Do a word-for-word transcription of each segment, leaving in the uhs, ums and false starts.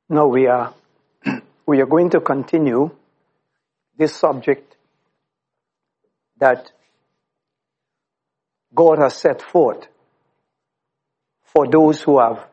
Now we are we are going to continue this subject that God has set forth for those who have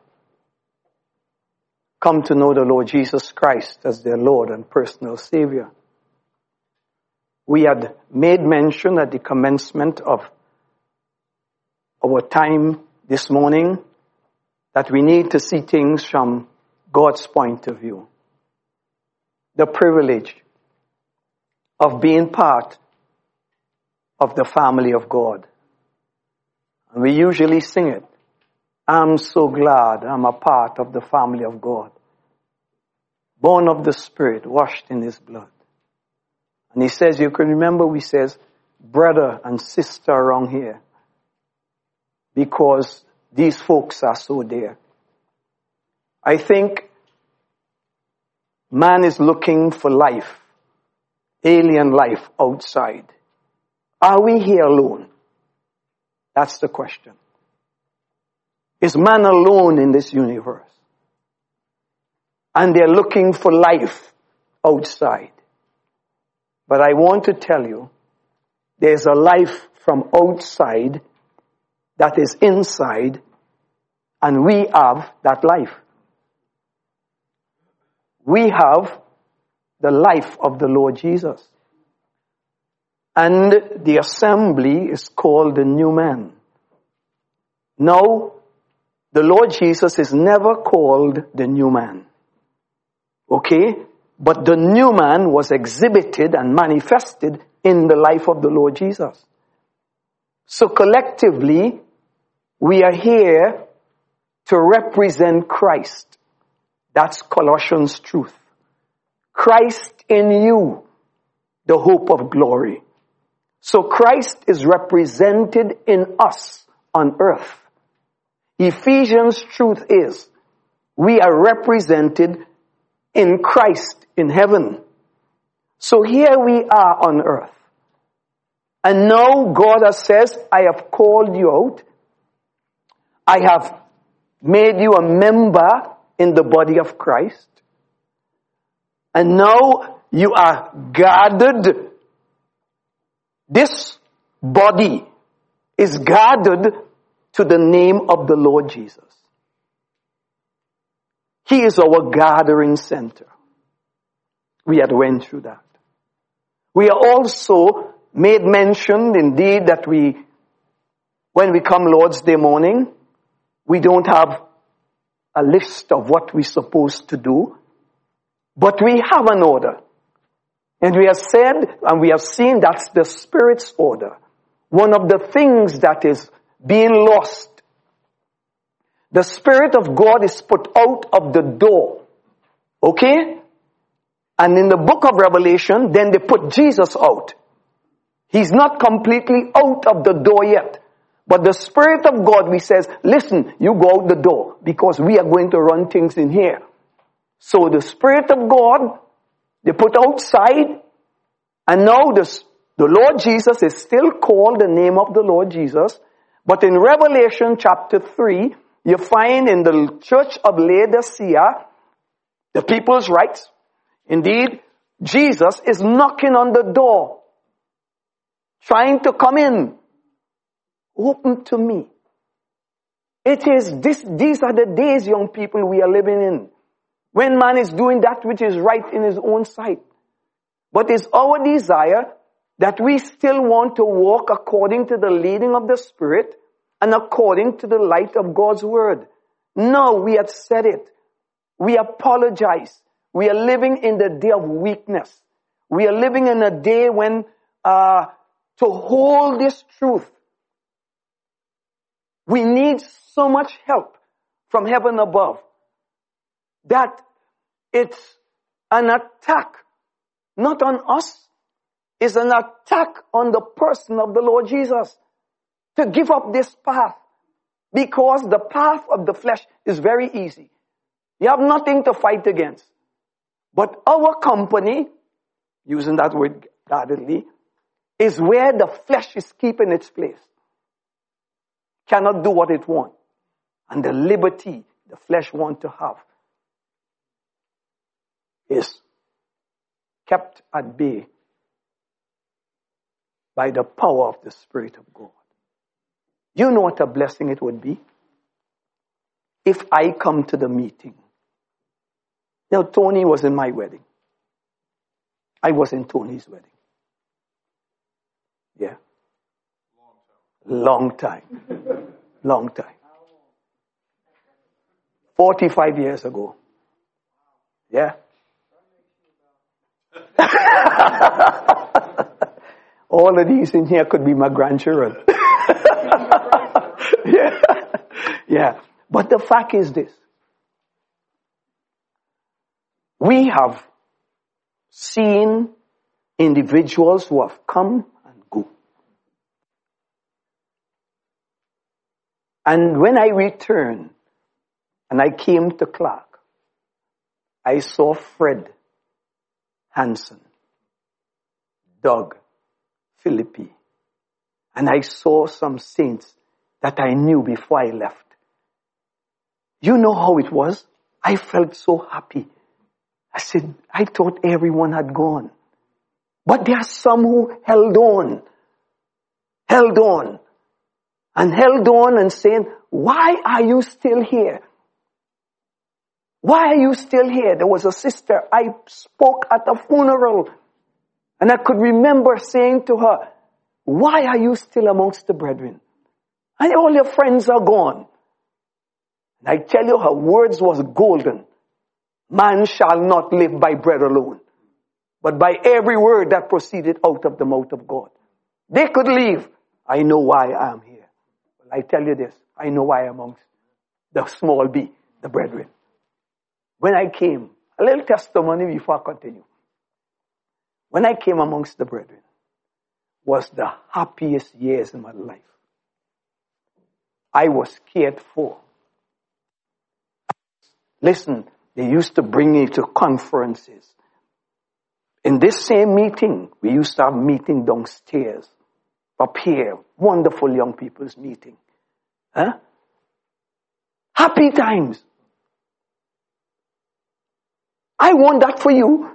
come to know the Lord Jesus Christ as their Lord and personal Savior. We had made mention at the commencement of our time this morning that we need to see things from God's point of view. The privilege of being part of the family of God. And we usually sing it. I'm so glad I'm a part of the family of God. Born of the Spirit, washed in His blood. And he says, you can remember we says, brother and sister around here. Because these folks are so dear. I think man is looking for life, alien life outside. Are we here alone? That's the question. Is man alone in this universe? And they're looking for life outside. But I want to tell you, there's a life from outside that is inside, and we have that life. We have the life of the Lord Jesus. And the assembly is called the new man. Now, the Lord Jesus is never called the new man. Okay? But the new man was exhibited and manifested in the life of the Lord Jesus. So collectively, we are here to represent Christ. That's Colossians truth. Christ in you, the hope of glory. So Christ is represented in us on earth. Ephesians truth is, we are represented in Christ in heaven. So here we are on earth. And now God has says, I have called you out. I have made you a member in the body of Christ. And now you are guarded. This body is guarded to the name of the Lord Jesus. He is our gathering center. We had went through that. We are also made mention indeed that we, when we come Lord's Day morning, we don't have a list of what we're supposed to do, but we have an order. And we have said, and we have seen that's the Spirit's order. One of the things that is being lost. The Spirit of God is put out of the door. Okay? And in the book of Revelation, then they put Jesus out. He's not completely out of the door yet. But the Spirit of God, we says, listen, you go out the door because we are going to run things in here. So the Spirit of God, they put outside, and now this, the Lord Jesus is still called the name of the Lord Jesus. But in Revelation chapter three, you find in the church of Laodicea, the people's rights. Indeed, Jesus is knocking on the door, trying to come in. Open to me. It is this, these are the days, young people, we are living in. When man is doing that which is right in his own sight. But it's our desire that we still want to walk according to the leading of the Spirit and according to the light of God's word. No, we have said it. We apologize. We are living in the day of weakness. We are living in a day when uh, to hold this truth, we need so much help from heaven above that it's an attack, not on us, it's an attack on the person of the Lord Jesus to give up this path, because the path of the flesh is very easy. You have nothing to fight against. But our company, using that word guardedly, is where the flesh is keeping its place. Cannot do what it wants. And the liberty the flesh wants to have. is kept at bay by the power of the Spirit of God. You know what a blessing it would be if I come to the meeting. Now, Tony was in my wedding. I was in Tony's wedding. Yeah. Long time. Long time. forty-five years ago. Yeah. All of these in here could be my grandchildren. Yeah. Yeah. But the fact is this. We have seen individuals who have come and go. And when I returned and I came to Clark, I saw Fred Hansen, Doug Philippi, and I saw some saints that I knew before I left. You know how it was? I felt so happy. I said, I thought everyone had gone. But there are some who held on. Held on. And held on and saying, why are you still here? Why are you still here? There was a sister, I spoke at a funeral. And I could remember saying to her, why are you still amongst the brethren? And all your friends are gone. And I tell you, her words was golden. Man shall not live by bread alone, but by every word that proceeded out of the mouth of God. They could leave. I know why I am here. Well, I tell you this, I know why I'm amongst the small b, the brethren. When I came, a little testimony before I continue. When I came amongst the brethren, was the happiest years in my life. I was cared for. Listen, they used to bring me to conferences. In this same meeting, we used to have meeting downstairs. Up here, wonderful young people's meeting. Huh? Happy times. I want that for you.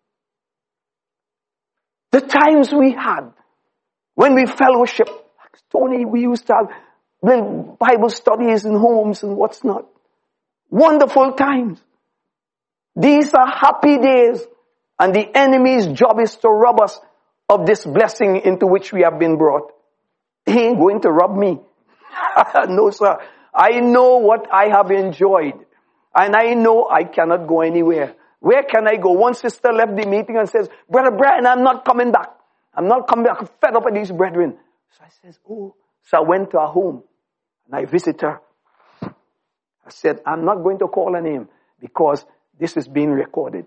The times we had when we fellowship. Tony, we used to have little Bible studies in homes and what's not. Wonderful times. These are happy days, and the enemy's job is to rob us of this blessing into which we have been brought. He ain't going to rob me. No, sir. I know what I have enjoyed, and I know I cannot go anywhere. Where can I go? One sister left the meeting and says, Brother Brian, I'm not coming back. I'm not coming back. I'm fed up with these brethren. So I says, oh. So I went to her home, and I visited her. I said, I'm not going to call her name because this is being recorded.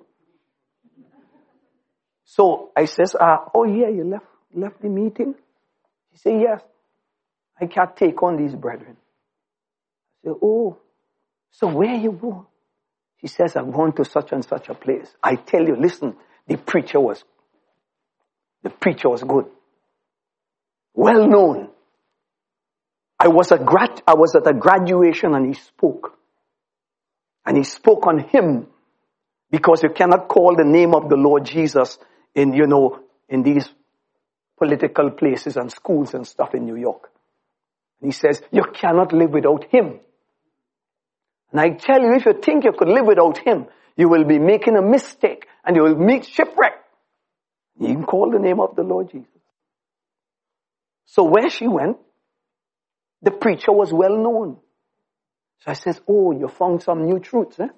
So I says, uh, oh yeah, you left left the meeting? She said, yes. I can't take on these brethren. I said, oh, so where you go? She says, I'm going to such and such a place. I tell you, listen, the preacher was, the preacher was good. Well known. I was, a grad, I was at a graduation and he spoke. And he spoke on him. Because you cannot call the name of the Lord Jesus in, you know, in these political places and schools and stuff in New York. And he says, you cannot live without him. And I tell you, if you think you could live without him, you will be making a mistake and you will make shipwreck. You can call the name of the Lord Jesus. So where she went, the preacher was well known. So I says, oh, you found some new truths, eh?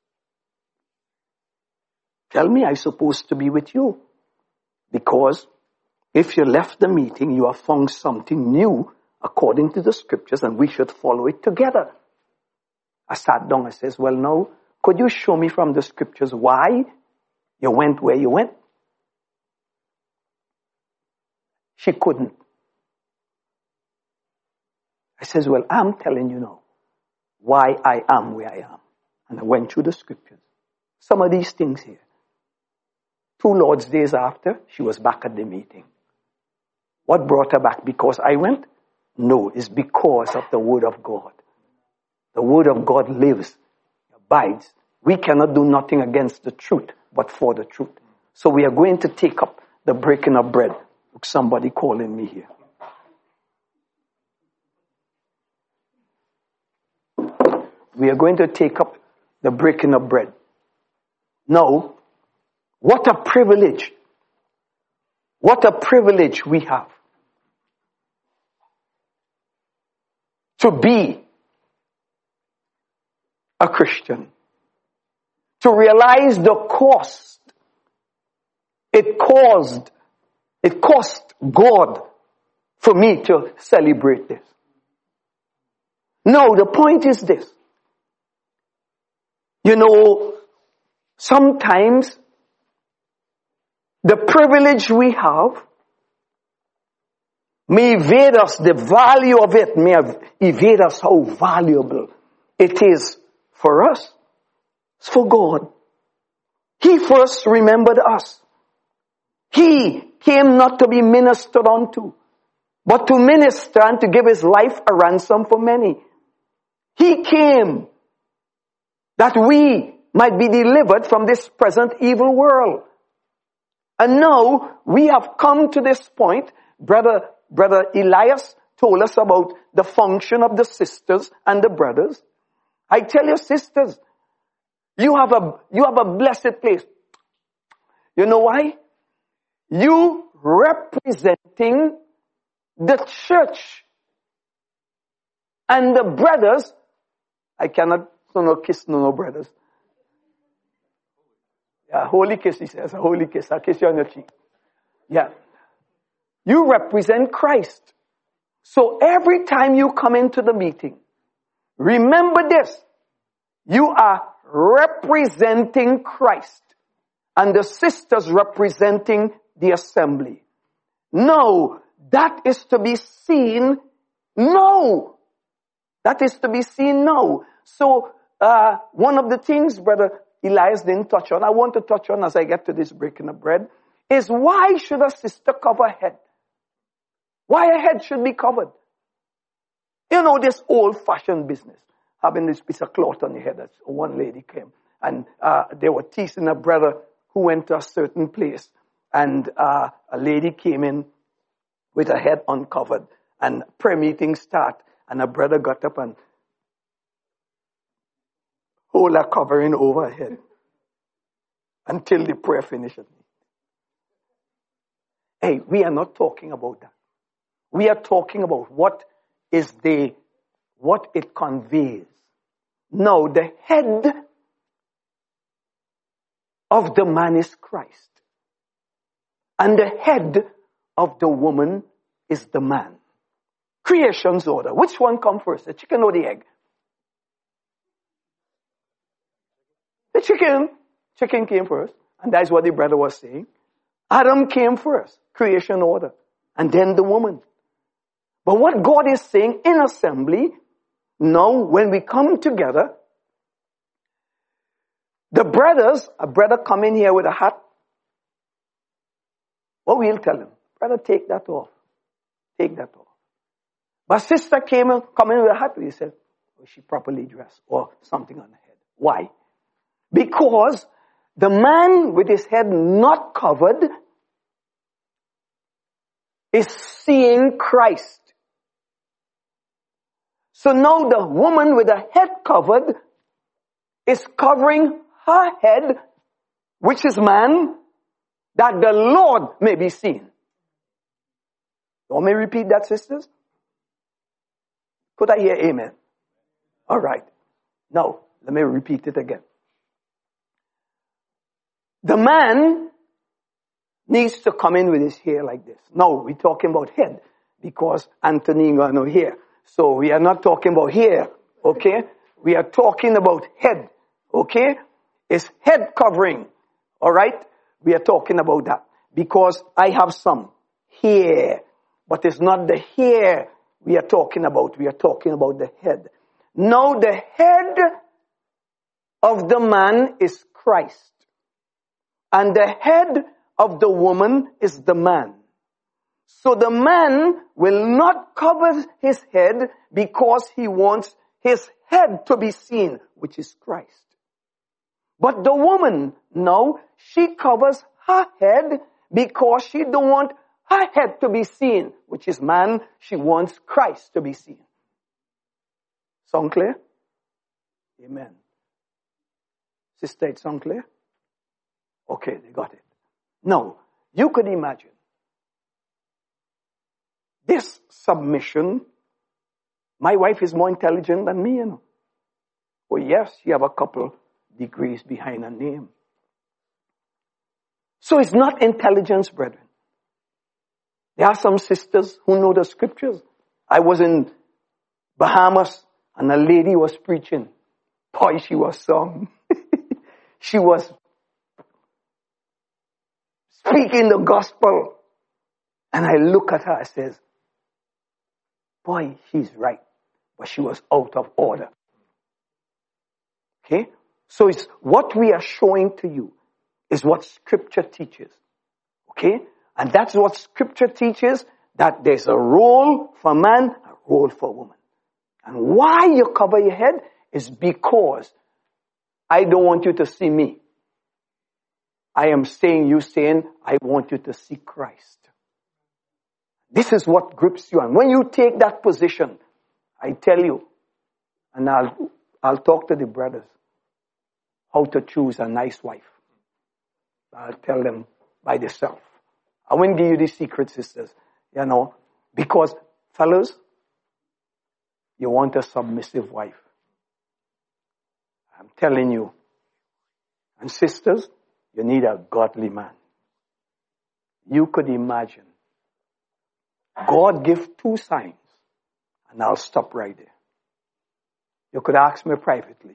Tell me I'm supposed to be with you. Because if you left the meeting, you have found something new according to the scriptures and we should follow it together. I sat down and says, well, now, could you show me from the scriptures why you went where you went? She couldn't. I says, well, I'm telling you now why I am where I am. And I went through the scriptures. Some of these things here. Two Lord's days after, she was back at the meeting. What brought her back? Because I went? No, it's because of the word of God. The word of God lives, abides. We cannot do nothing against the truth but for the truth. So we are going to take up the breaking of bread. Look, somebody calling me here. We are going to take up the breaking of bread. Now, what a privilege. What a privilege we have to be a Christian. To realize the cost it caused, it cost God for me to celebrate this. No, the point is this. You know, sometimes the privilege we have may evade us, the value of it may evade us how valuable it is for us. It's for God. He first remembered us. He came not to be ministered unto, but to minister and to give his life a ransom for many. He came that we might be delivered from this present evil world. And now we have come to this point. Brother, brother Elias told us about the function of the sisters and the brothers. I tell you, sisters, you have a, you have a blessed place. You know why? You representing the church and the brothers. I cannot so no kiss no no brothers. Yeah, holy kiss, he says, a holy kiss. I'll kiss you on your cheek. Yeah. You represent Christ. So every time you come into the meeting, remember this. You are representing Christ. And the sisters representing the assembly. No, that is to be seen. No. That is to be seen now. So, uh, one of the things Brother Elias didn't touch on, I want to touch on as I get to this breaking of bread, is why should a sister cover her head? Why a head should be covered? You know, this old-fashioned business, having this piece of cloth on your head. That's one lady came, and uh, they were teasing a brother who went to a certain place, and uh, a lady came in with her head uncovered, and prayer meeting start, and a brother got up and hold her covering over her head until the prayer finishes. Hey, we are not talking about that. We are talking about what is the, what it conveys. No, the head of the man is Christ. And the head of the woman is the man. Creation's order. Which one come first, the chicken or the egg? The chicken. Chicken came first. And that's what the brother was saying. Adam came first. Creation order. And then the woman. But what God is saying in assembly, now when we come together, the brothers, a brother come in here with a hat. What we'll tell him, brother, take that off. Take that off. But sister came in, come in with a hat. We said, oh, she properly dressed or something on the head. Why? Because the man with his head not covered is seeing Christ. So now the woman with her head covered is covering her head, which is man, that the Lord may be seen. You want me to repeat that, sisters? Could I hear amen? All right. Now, let me repeat it again. The man needs to come in with his hair like this. Now, we're talking about head because Anthony got no hair. So we are not talking about hair, okay? We are talking about head, okay? It's head covering, all right? We are talking about that because I have some hair, but it's not the hair we are talking about. We are talking about the head. Now the head of the man is Christ, and the head of the woman is the man. So the man will not cover his head because he wants his head to be seen, which is Christ. But the woman, no, she covers her head because she don't want her head to be seen, which is man. She wants Christ to be seen. Sound clear? Amen. Sister, it sound clear? Okay, they got it. Now, you could imagine this submission. My wife is more intelligent than me, you know. Oh yes, she have a couple degrees behind her name. So it's not intelligence, brethren. There are some sisters who know the scriptures. I was in Bahamas and a lady was preaching. Boy, she was some. She was speaking the gospel. And I look at her and says, boy, she's right. But she was out of order. Okay? So it's what we are showing to you is what scripture teaches. Okay? And that's what scripture teaches, that there's a role for man, a role for woman. And why you cover your head is because I don't want you to see me. I am saying, you saying, I want you to see Christ. This is what grips you. And when you take that position, I tell you, and I'll, I'll talk to the brothers, how to choose a nice wife. I'll tell them by themselves. I won't give you the secret, sisters. You know, because, fellas, you want a submissive wife. I'm telling you. And sisters, you need a godly man. You could imagine. God give two signs. And I'll stop right there. You could ask me privately.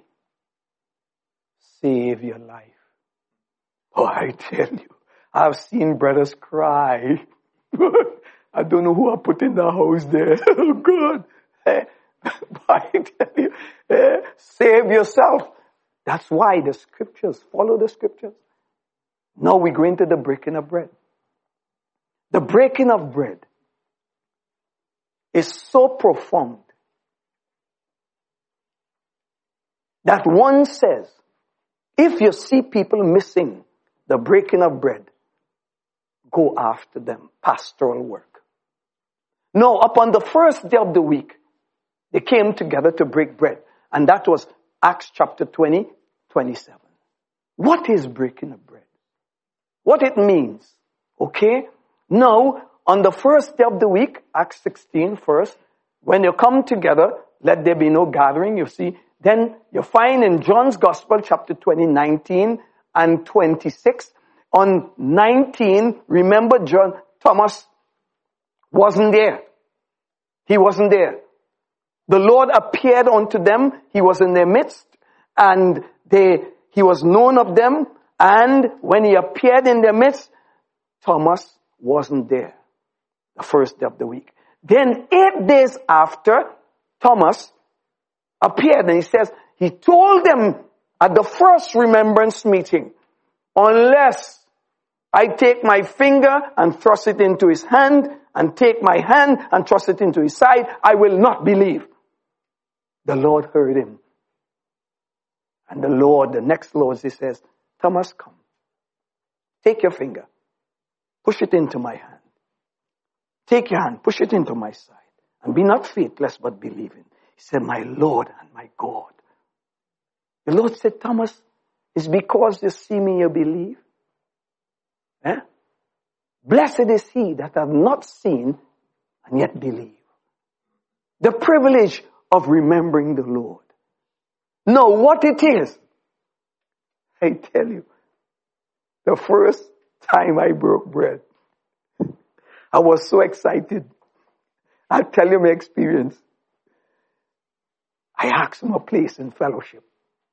Save your life. Oh, I tell you. I've seen brothers cry. I don't know who I put in the house there. Oh, God. Eh, I tell you, eh, save yourself. That's why the scriptures, follow the scriptures. Now we go into the breaking of bread. The breaking of bread is so profound that one says, if you see people missing the breaking of bread, go after them. Pastoral work. No, upon the first day of the week, they came together to break bread. And that was Acts chapter twenty, twenty-seven. What is breaking of bread? What it means. Okay? Now, on the first day of the week, Acts sixteen first, when you come together, let there be no gathering, you see. Then you find in John's Gospel, chapter twenty, nineteen and twenty-six, on nineteen, remember John, Thomas wasn't there. He wasn't there. The Lord appeared unto them. He was in their midst. And they, he was known of them. And when he appeared in their midst, Thomas wasn't there. The first day of the week. Then eight days after, Thomas appeared. And he says, he told them at the first remembrance meeting, unless I take my finger and thrust it into his hand, and take my hand and thrust it into his side, I will not believe. The Lord heard him. And the Lord, the next Lord, he says, Thomas, come. Take your finger. Push it into my hand. Take your hand. Push it into my side. And be not faithless, but believing. He said, my Lord and my God. The Lord said, Thomas, it's because you see me you believe. Eh? Blessed is he that have not seen and yet believe. The privilege of remembering the Lord. Know what it is. I tell you, the first time I broke bread, I was so excited. I'll tell you my experience. I asked him a place in fellowship.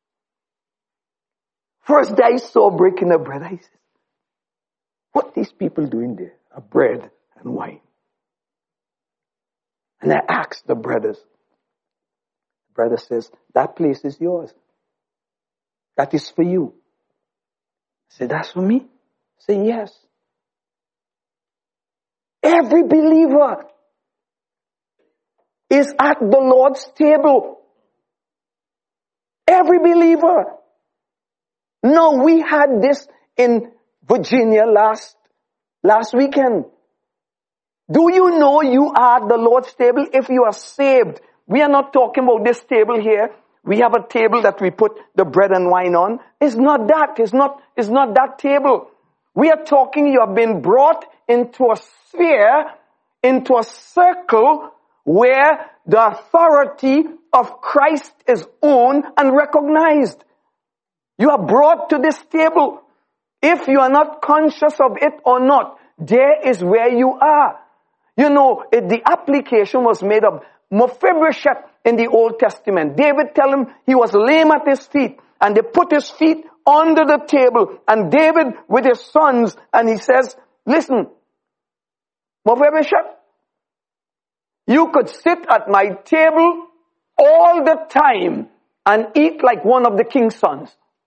First day I saw breaking the bread, I said, what these people doing there? A bread and wine. And I asked the brothers. The brother says, that place is yours. That is for you. I said, that's for me? I said, yes. Every believer is at the Lord's table. Every believer. No, we had this in Virginia last, last weekend. Do you know you are the Lord's table if you are saved? We are not talking about this table here. We have a table that we put the bread and wine on. It's not that. It's not, it's not that table. We are talking you have been brought into a sphere, into a circle where the authority of Christ is owned and recognized. You are brought to this table. If you are not conscious of it or not, there is where you are. You know, it, the application was made of Mephibosheth in the Old Testament. David tell him he was lame at his feet, and they put his feet under the table, and David with his sons, and he says, listen, Mephibosheth, you could sit at my table all the time and eat like one of the king's sons.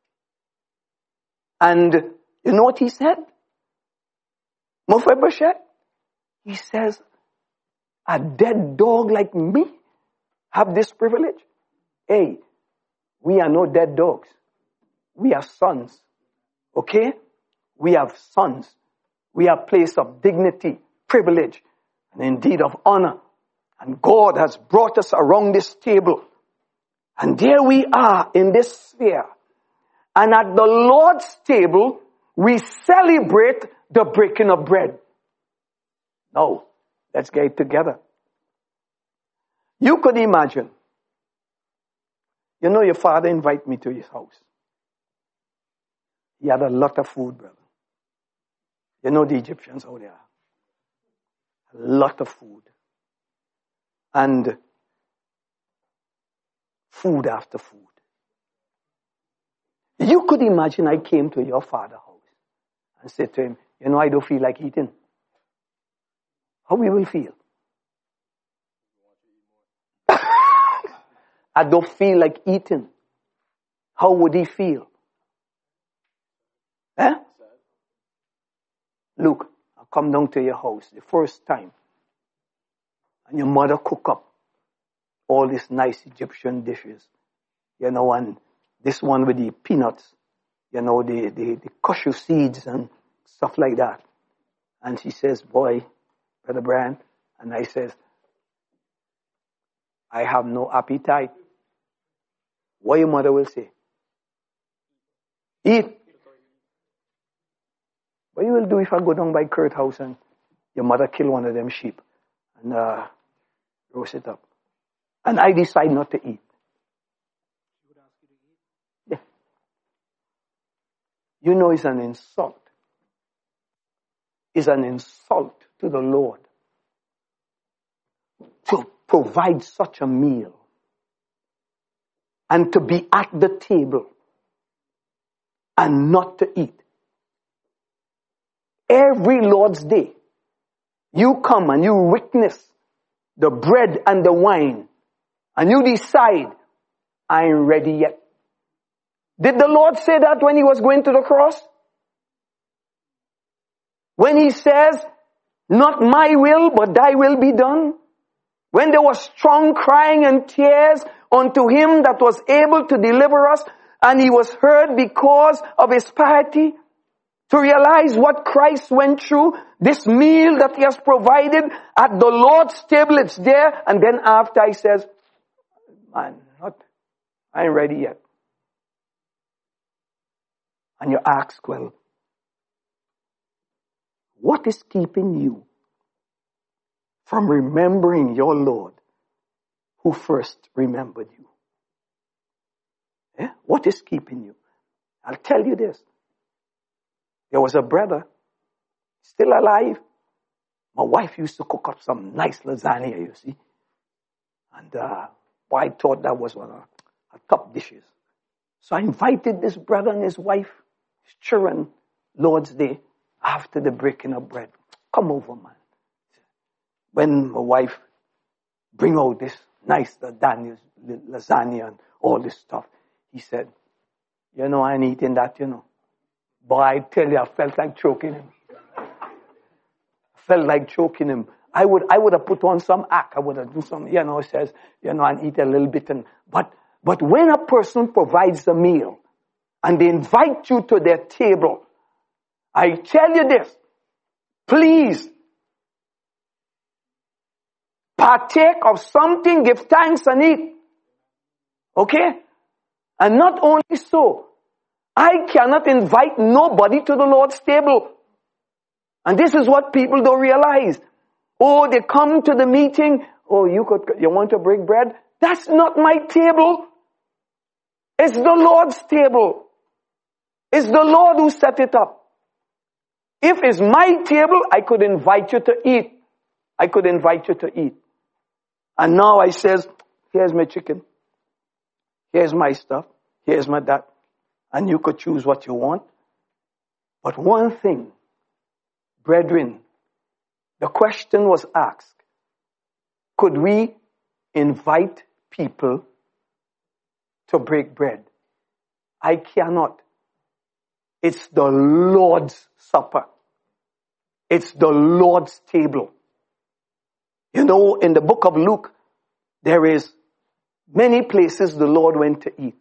And you know what he said? Mephibosheth, he says, a dead dog like me have this privilege? Hey, we are no dead dogs. We are sons. Okay? We have sons. We are place of dignity, privilege, and indeed of honor. And God has brought us around this table. And there we are in this sphere. And at the Lord's table, we celebrate the breaking of bread. Now, let's get it together. You could imagine, you know, your father invited me to his house. He had a lot of food, brother. You know the Egyptians, how they are. A lot of food. And food after food. You could imagine I came to your father's house and said to him, you know, I don't feel like eating. How we will feel? I don't feel like eating. How would he feel? Eh? Look, I come down to your house the first time, and your mother cook up all these nice Egyptian dishes, you know, and this one with the peanuts, you know, the, the, the cashew seeds and stuff like that. And she says, boy, Brother Brian, and I says, I have no appetite. What your mother will say? Eat. What you will do if I go down by Kurt house and your mother kill one of them sheep and uh, roast it up, and I decide not to eat? Yeah. You know it's an insult. It's an insult to the Lord to provide such a meal and to be at the table and not to eat. Every Lord's Day, you come and you witness the bread and the wine, and you decide, I ain't ready yet. Did the Lord say that when he was going to the cross? When he says, not my will, but thy will be done? When there was strong crying and tears unto him that was able to deliver us, and he was heard because of his piety, to realize what Christ went through, this meal that he has provided at the Lord's table, it's there, and then after he says, man, not, I ain't ready yet. And you ask, well, what is keeping you from remembering your Lord who first remembered you? Yeah? What is keeping you? I'll tell you this. There was a brother, still alive. My wife used to cook up some nice lasagna, you see. And uh, boy, I thought that was one of her top dishes. So I invited this brother and his wife, his children, Lord's Day, after the breaking of bread. Come over, man. When my wife bring out this nice lasagna and all this stuff, he said, you know, I ain't eating that, you know. Boy, I tell you, I felt like choking him. I felt like choking him. I would, I would have put on some act. I would have done some, you know, says, you know, and eat a little bit. And, but, but when a person provides a meal, and they invite you to their table, I tell you this, please partake of something, give thanks and eat. Okay? And not only so, I cannot invite nobody to the Lord's table. And this is what people don't realize. Oh, they come to the meeting. Oh, you could, you want to break bread? That's not my table. It's the Lord's table. It's the Lord who set it up. If it's my table, I could invite you to eat. I could invite you to eat. And now I says, here's my chicken. Here's my stuff. Here's my that. And you could choose what you want. But one thing, brethren, the question was asked, could we invite people to break bread? I cannot. It's the Lord's supper. It's the Lord's table. You know, in the book of Luke, there is many places the Lord went to eat.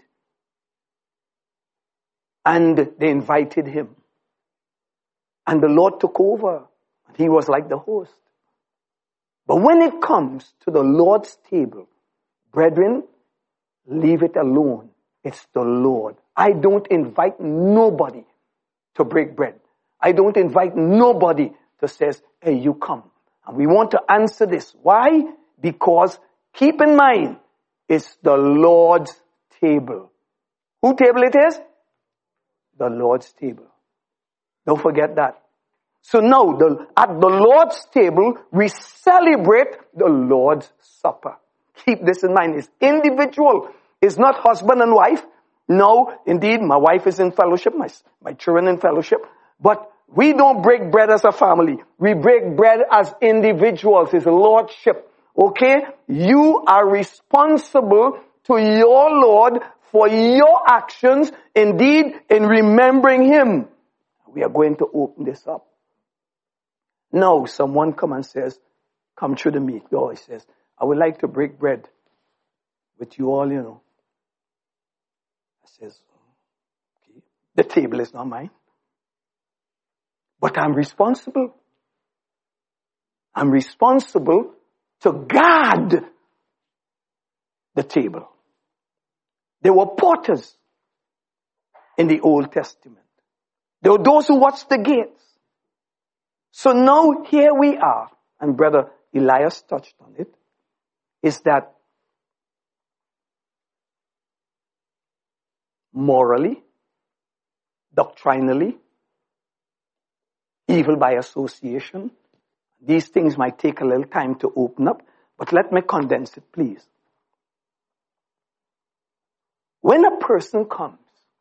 And they invited him. And the Lord took over. He was like the host. But when it comes to the Lord's table, brethren, leave it alone. It's the Lord. I don't invite nobody to break bread. I don't invite nobody to say, hey, you come. And we want to answer this. Why? Because, keep in mind, it's the Lord's table. Whose table it is? The Lord's table. Don't forget that. So now, the, at the Lord's table, we celebrate the Lord's Supper. Keep this in mind. It's individual. It's not husband and wife. No, indeed, my wife is in fellowship, my, my children in fellowship. But we don't break bread as a family. We break bread as individuals. It's lordship. Okay? You are responsible to your Lord for your actions, indeed, in remembering Him. We are going to open this up. Now, someone come and says, come through the meat door. He says, I would like to break bread with you all, you know. I says, okay, the table is not mine. But I'm responsible. I'm responsible to guard the table. There were porters in the Old Testament. There were those who watched the gates. So now here we are, and Brother Elias touched on it, is that morally, doctrinally, evil by association, these things might take a little time to open up, but let me condense it, please. When a person comes,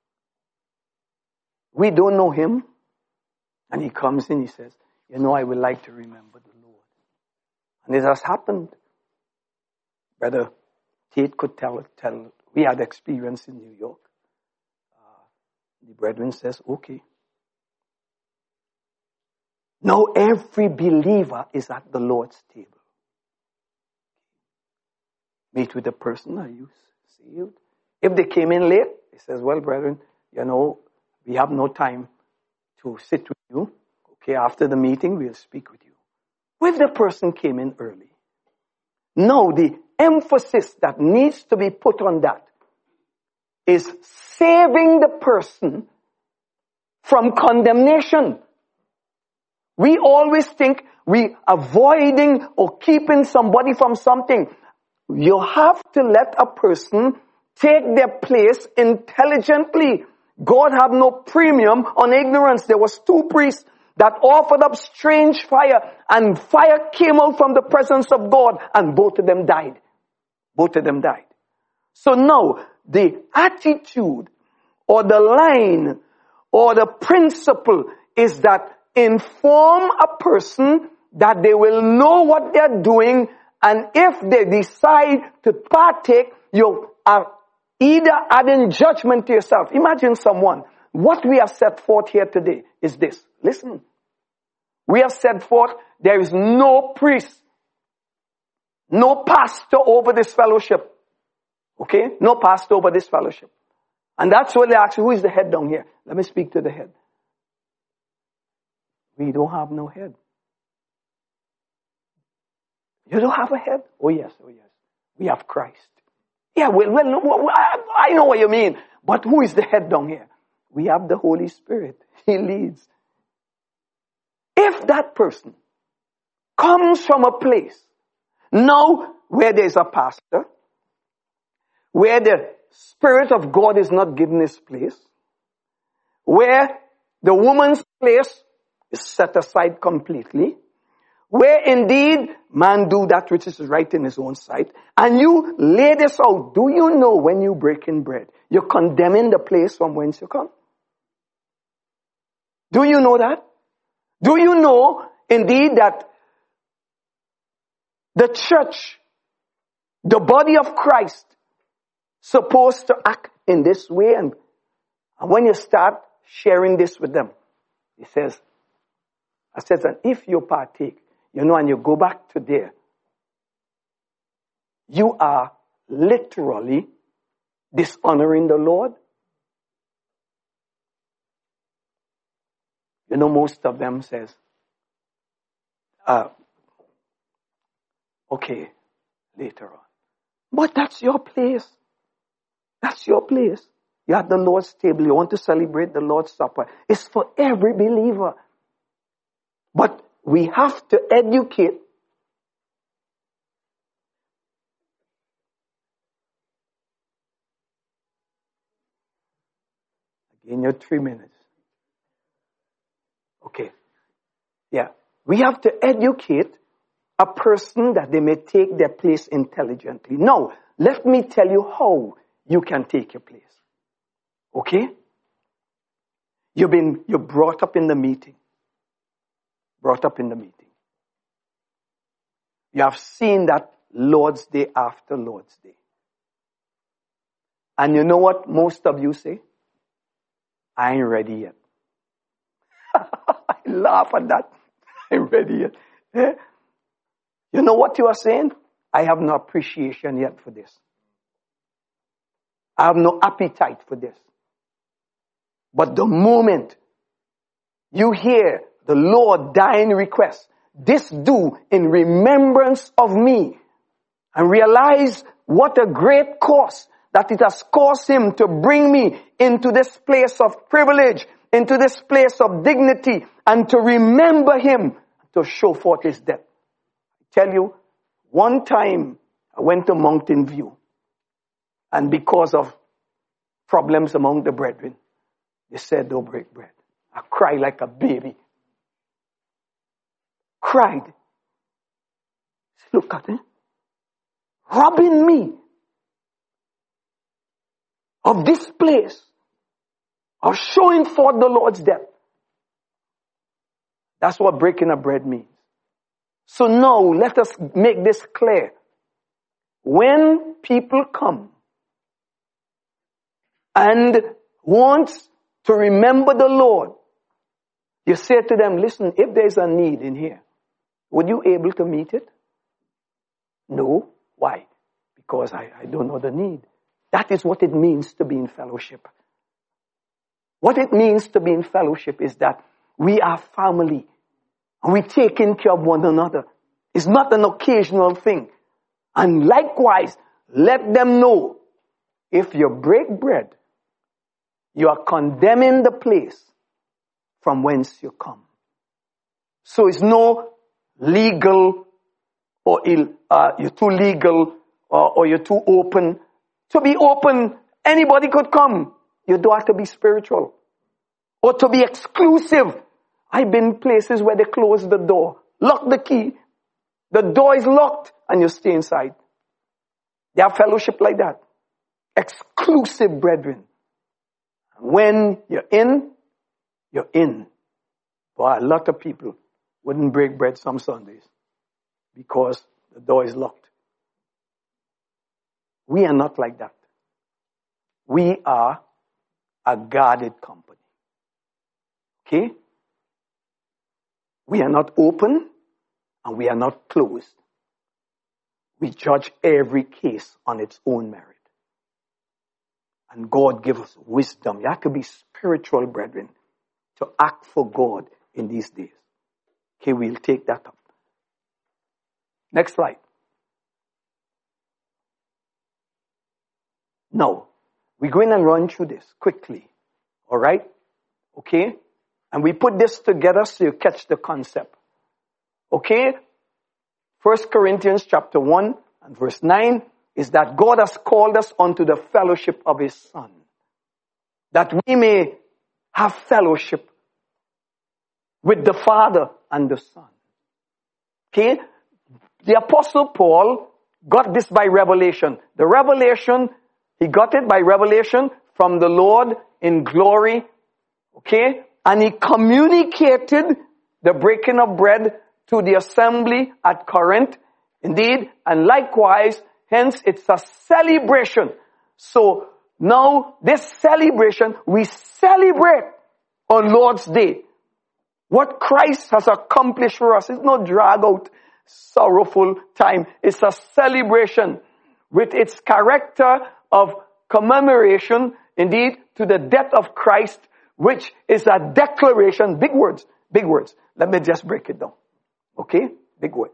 we don't know him, and he comes in, he says, you know, I would like to remember the Lord. And it has happened. Brother Tate could tell, tell we had experience in New York. Uh, the brethren says, okay. Now every believer is at the Lord's table. Meet with the person, are you saved? If they came in late, he says, well, brethren, you know, we have no time to sit with you. Okay, after the meeting, we'll speak with you. If the person came in early, now the emphasis that needs to be put on that is saving the person from condemnation. We always think we avoiding or keeping somebody from something. You have to let a person take their place intelligently. God have no premium on ignorance. There was two priests that offered up strange fire, and fire came out from the presence of God, and both of them died. Both of them died. So now, the attitude or the line or the principle is that inform a person that they will know what they're doing, and if they decide to partake, you are either adding judgment to yourself. Imagine someone. What we have set forth here today is this. Listen. We have set forth there is no priest, no pastor over this fellowship. Okay? No pastor over this fellowship. And that's what they ask, who is the head down here? Let me speak to the head. We don't have no head. You don't have a head? Oh yes, oh yes. We have Christ. Yeah, well, well, I know what you mean. But who is the head down here? We have the Holy Spirit. He leads. If that person comes from a place now where there's a pastor, where the Spirit of God is not given his place, where the woman's place is set aside completely, where indeed man do that which is right in his own sight, and you lay this out, do you know when you break in bread, you're condemning the place from whence you come? Do you know that? Do you know indeed that the church, the body of Christ, supposed to act in this way? And, and when you start sharing this with them, he says, I says, and if you partake, you know, and you go back to there, you are literally dishonoring the Lord. You know, most of them says, uh, okay, later on. But that's your place. That's your place. You're at the Lord's table. You want to celebrate the Lord's Supper. It's for every believer. But we have to educate. Again, your three minutes. Okay. Yeah. We have to educate a person that they may take their place intelligently. Now, let me tell you how you can take your place. Okay? You've been, you're brought up in the meeting. Brought up in the meeting. You have seen that Lord's Day after Lord's Day. And you know what most of you say? I ain't ready yet. I laugh at that. I ain't ready yet. Eh? You know what you are saying? I have no appreciation yet for this. I have no appetite for this. But the moment you hear the Lord dying request, this do in remembrance of me, and realize what a great cost that it has cost him to bring me into this place of privilege, into this place of dignity, and to remember him, to show forth his death. I tell you, one time I went to Mountain View, and because of problems among the brethren, they said, don't break bread. I cried like a baby. Cried. Look at it. Robbing me of this place, of showing forth the Lord's death. That's what breaking of bread means. So now, let us make this clear. When people come and want to remember the Lord, you say to them, listen, if there's a need in here, would you able to meet it? No. Why? Because I, I don't know the need. That is what it means to be in fellowship. What it means to be in fellowship is that we are family. And we taking care of one another. It's not an occasional thing. And likewise, let them know, if you break bread, you are condemning the place from whence you come. So it's no legal or ill, uh, you're too legal or, or you're too open. To be open, anybody could come. You don't have to be spiritual. Or to be exclusive. I've been places where they close the door, lock the key. The door is locked and you stay inside. They have fellowship like that. Exclusive brethren. When you're in, you're in. But a lot of people wouldn't break bread some Sundays because the door is locked. We are not like that. We are a guarded company. Okay? We are not open and we are not closed. We judge every case on its own merit. And God give us wisdom. You have to be spiritual, brethren, to act for God in these days. Okay, we'll take that up. Next slide. Now, we're going to run through this quickly. All right? Okay? And we put this together so you catch the concept. Okay? First Corinthians chapter one and verse nine is that God has called us unto the fellowship of His Son, that we may have fellowship with the Father and the Son. Okay? The Apostle Paul got this by revelation. The revelation, he got it by revelation from the Lord in glory. Okay? And he communicated the breaking of bread to the assembly at Corinth. Indeed, and likewise, hence it's a celebration. So now this celebration, we celebrate on Lord's Day. What Christ has accomplished for us is no drag out, sorrowful time. It's a celebration with its character of commemoration, indeed, to the death of Christ, which is a declaration. Big words, big words. Let me just break it down. Okay? Big words.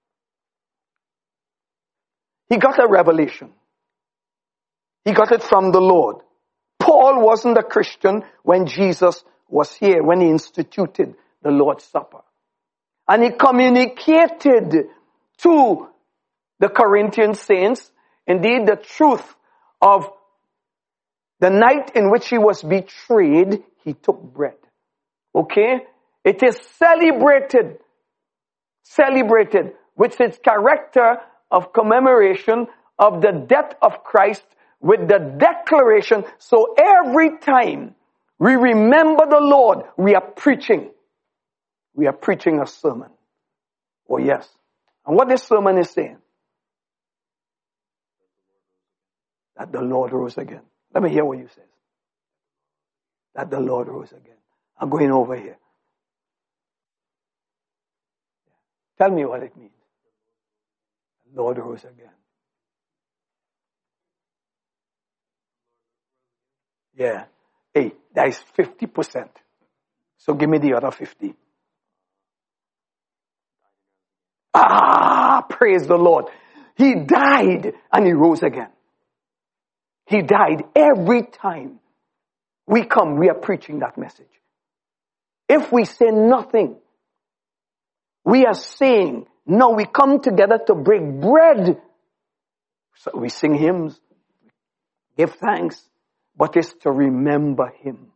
He got a revelation. He got it from the Lord. Paul wasn't a Christian when Jesus was here, when he instituted the Lord's Supper. And he communicated to the Corinthian saints, indeed, the truth of the night in which he was betrayed, he took bread. Okay? It is celebrated, celebrated with its character of commemoration of the death of Christ with the declaration. So every time we remember the Lord, we are preaching. We are preaching a sermon. Oh yes. And what this sermon is saying? That the Lord rose again. Let me hear what you say. That the Lord rose again. I'm going over here. Tell me what it means. The Lord rose again. Yeah. Hey, that is fifty percent. So give me the other fifty. Ah, praise the Lord. He died and he rose again. He died. Every time we come, we are preaching that message. If we say nothing, we are saying, no, we come together to break bread. So we sing hymns, give thanks, but it's to remember him.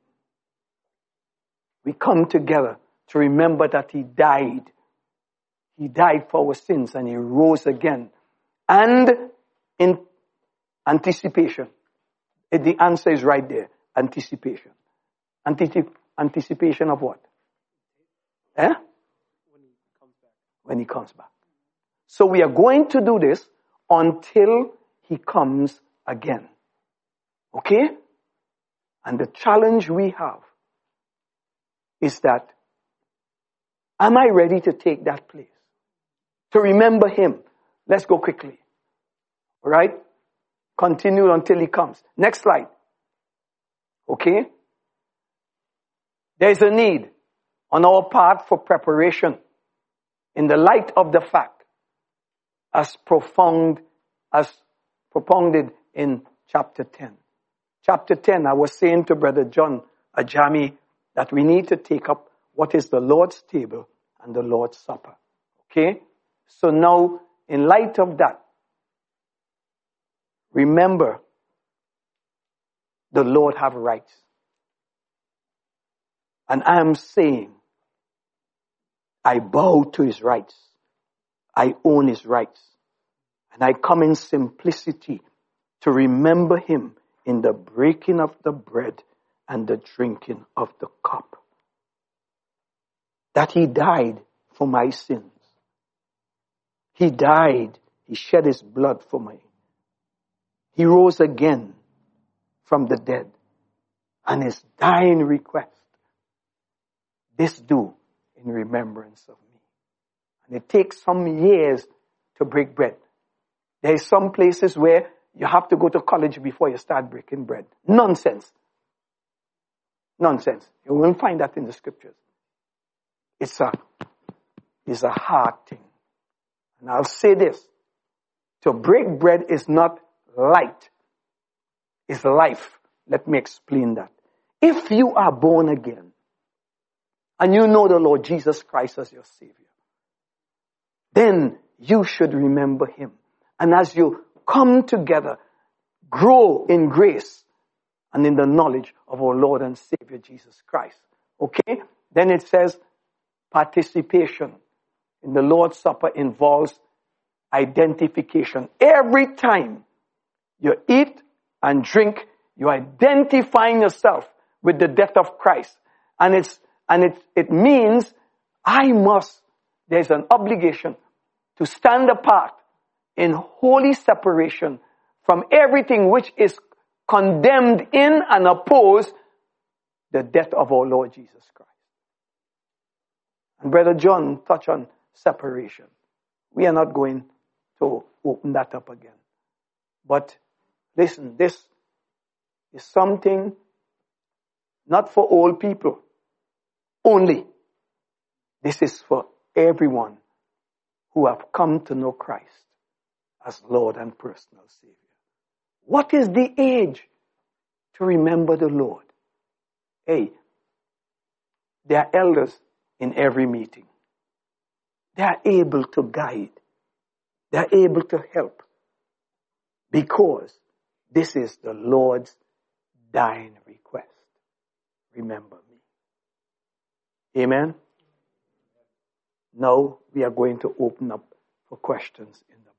We come together to remember that he died. He died for our sins and he rose again. And in anticipation, the answer is right there. Anticipation. Anticip- anticipation of what? Eh? When he comes back. When he comes back. So we are going to do this until he comes again. Okay? And the challenge we have is that, am I ready to take that place? To remember him. Let's go quickly. All right? Continue until he comes. Next slide. Okay? There is a need on our part for preparation in the light of the fact as profound as propounded in chapter ten. Chapter ten, I was saying to Brother John Ajami that we need to take up what is the Lord's table and the Lord's supper. Okay? So now, in light of that, remember, the Lord have rights. And I am saying, I bow to his rights. I own his rights. And I come in simplicity to remember him in the breaking of the bread and the drinking of the cup. That he died for my sins. He died. He shed his blood for me. He rose again from the dead. And his dying request, this do in remembrance of me. And it takes some years to break bread. There are some places where you have to go to college before you start breaking bread. Nonsense. Nonsense. You won't find that in the scriptures. It's a, it's a hard thing. And I'll say this. To break bread is not light. It's life. Let me explain that. If you are born again, and you know the Lord Jesus Christ as your Savior, then you should remember Him. And as you come together, grow in grace and in the knowledge of our Lord and Savior Jesus Christ. Okay? Then it says participation in the Lord's Supper involves identification. Every time you eat and drink, you're identifying yourself with the death of Christ. And it's and it it means I must, there's an obligation to stand apart in holy separation from everything which is condemned in and oppose the death of our Lord Jesus Christ. And Brother John touched on separation. We are not going to open that up again. But listen, this is something not for old people only. This is for everyone who have come to know Christ as Lord and personal Savior. What is the age to remember the Lord? Hey, there are elders in every meeting. They are able to guide. They are able to help. Because this is the Lord's dying request. Remember me. Amen? Now we are going to open up for questions in the